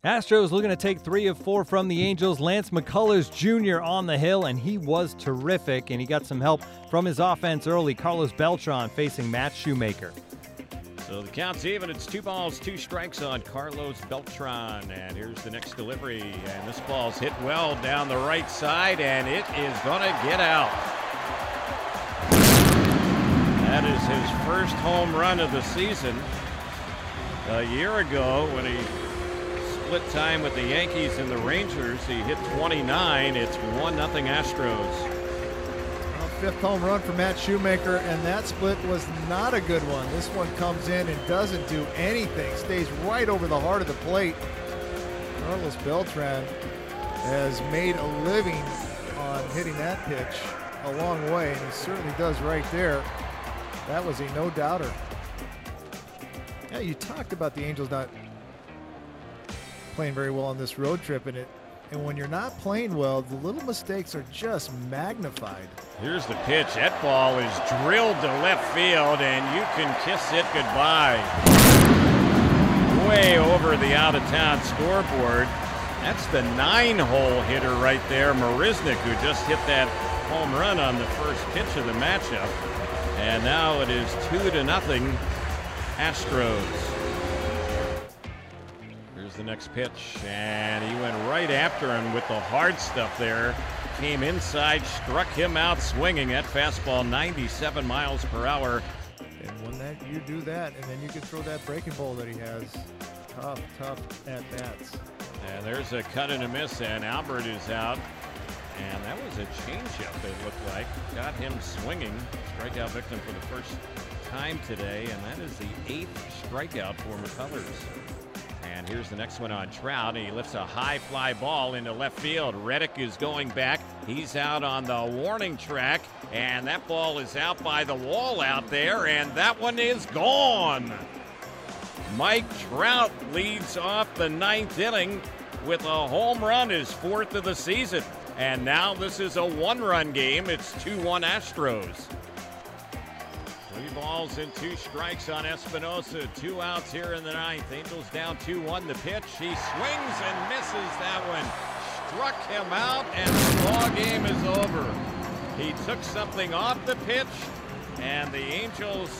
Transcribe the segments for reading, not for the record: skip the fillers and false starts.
Astros looking to take 3 of 4 from the Angels. Lance McCullers Jr. on the hill, and he was terrific, and he got some help from his offense early. Carlos Beltran facing Matt Shoemaker. So the count's even. It's 2 balls, 2 strikes on Carlos Beltran. And here's the next delivery. And this ball's hit well down the right side, and it is going to get out. That is his first home run of the season. A year ago, when he split time with the Yankees and the Rangers, he hit 29. It's 1-0 Astros. Fifth home run for Matt Shoemaker, and that split was not a good one. This one comes in and doesn't do anything, stays right over the heart of the plate. Carlos Beltran has made a living on hitting that pitch a long way, and he certainly does right there. That was a no-doubter. Yeah, you talked about the Angels not playing very well on this road trip, and when you're not playing well, the little mistakes are just magnified. Here's the pitch. That ball is drilled to left field, and you can kiss it goodbye. Way over the out-of-town scoreboard. That's the 9-hole hitter right there, Marisnick, who just hit that home run on the first pitch of the matchup. And now it is 2-0 Astros. The next pitch, and he went right after him with the hard stuff there. Came inside, struck him out swinging. That fastball 97 miles per hour. And when you do that, and then you can throw that breaking ball that he has. Tough at bats. And there's a cut and a miss, and Albert is out. And that was a changeup, it looked like. Got him swinging. Strikeout victim for the first time today, and that is the 8th strikeout for McCullers. And here's the next one on Trout. He lifts a high fly ball into left field. Reddick is going back. He's out on the warning track. And that ball is out by the wall out there. And that one is gone. Mike Trout leads off the 9th inning with a home run, his 4th of the season. And now this is a 1-run game. It's 2-1 Astros. 3 balls and 2 strikes on Espinosa. 2 outs here in the 9th. Angels down 2-1. The pitch. He swings and misses that one. Struck him out, and the ball game is over. He took something off the pitch, and the Angels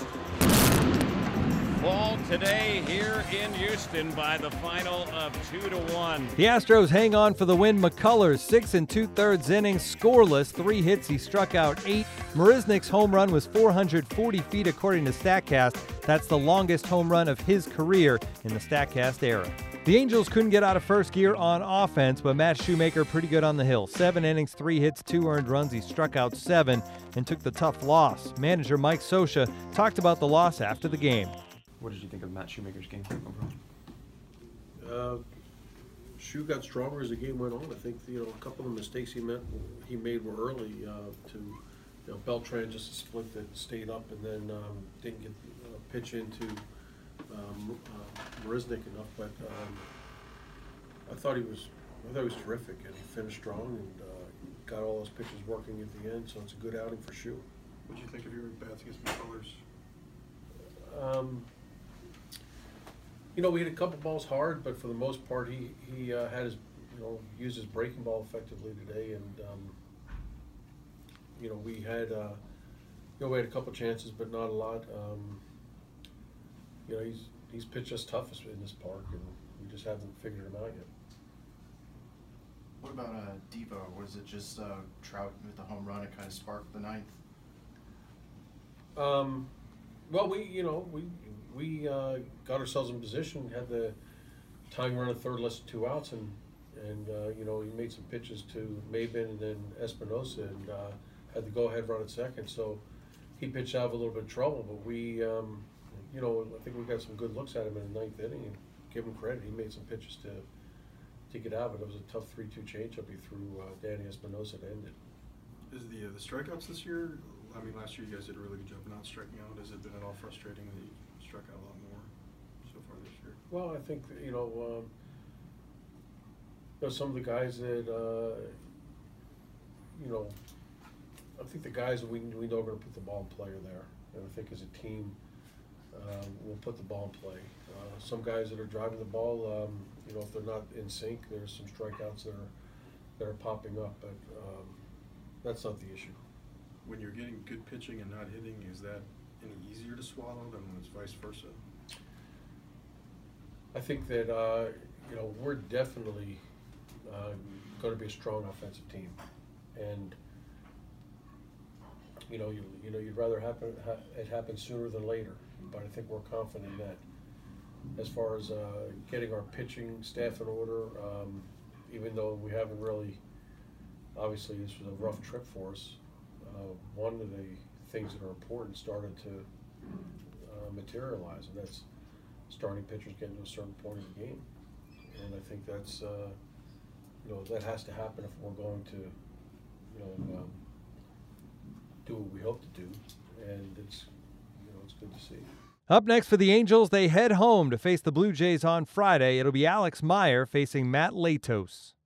fall today here in Houston by the final of 2-1. The Astros hang on for the win. McCullers 6 2/3 innings, scoreless, 3 hits. He struck out 8. Marisnick's home run was 440 feet according to StatCast. That's the longest home run of his career in the StatCast era. The Angels couldn't get out of first gear on offense, but Matt Shoemaker pretty good on the hill. 7 innings, 3 hits, 2 earned runs. He struck out 7 and took the tough loss. Manager Mike Scioscia talked about the loss after the game. What did you think of Matt Shoemaker's game overall? Shoe got stronger as the game went on. I think a couple of the mistakes he made were early. Beltran just a split that stayed up and then didn't get pitch into Marisnick enough. But I thought he was terrific, and he finished strong and got all those pitches working at the end. So it's a good outing for Shoe. What did you think of your bats against McCullers? We hit a couple balls hard, but for the most part, he had his, used his breaking ball effectively today, and we had a couple chances, but not a lot. He's pitched us toughest in this park, and we just haven't figured him out yet. What about Devo? Was it just Trout with the home run? It kind of sparked the 9th. Well, we got ourselves in position, had the tying run at third, less than 2 outs, and he made some pitches to Maben and then Espinosa, and had the go-ahead run at second. So he pitched out of a little bit of trouble, but we, I think we got some good looks at him in the 9th inning, and give him credit. He made some pitches to get out, but it was a tough 3-2 changeup he threw Danny Espinosa to end it. Is the strikeouts this year? I mean, last year you guys did a really good job not striking out. Has it been at all frustrating that you struck out a lot more so far this year? Well, I think some of the guys that I think the guys that we know are going to put the ball in play are there, and I think as a team we'll put the ball in play. Some guys that are driving the ball, you know, if they're not in sync, there's some strikeouts that are popping up, but that's not the issue. When you're getting good pitching and not hitting, is that any easier to swallow than when it's vice versa? I think that you know, we're definitely going to be a strong offensive team, and you know, you'd rather it happen sooner than later. But I think we're confident in that. As far as getting our pitching staff in order, even though we haven't really, obviously this was a rough trip for us. One of the things that are important started to materialize, and that's starting pitchers getting to a certain point in the game. And I think that's, you know, that has to happen if we're going to, you know, do what we hope to do. And it's, you know, it's good to see. Up next for the Angels, they head home to face the Blue Jays on Friday. It'll be Alex Meyer facing Matt Latos.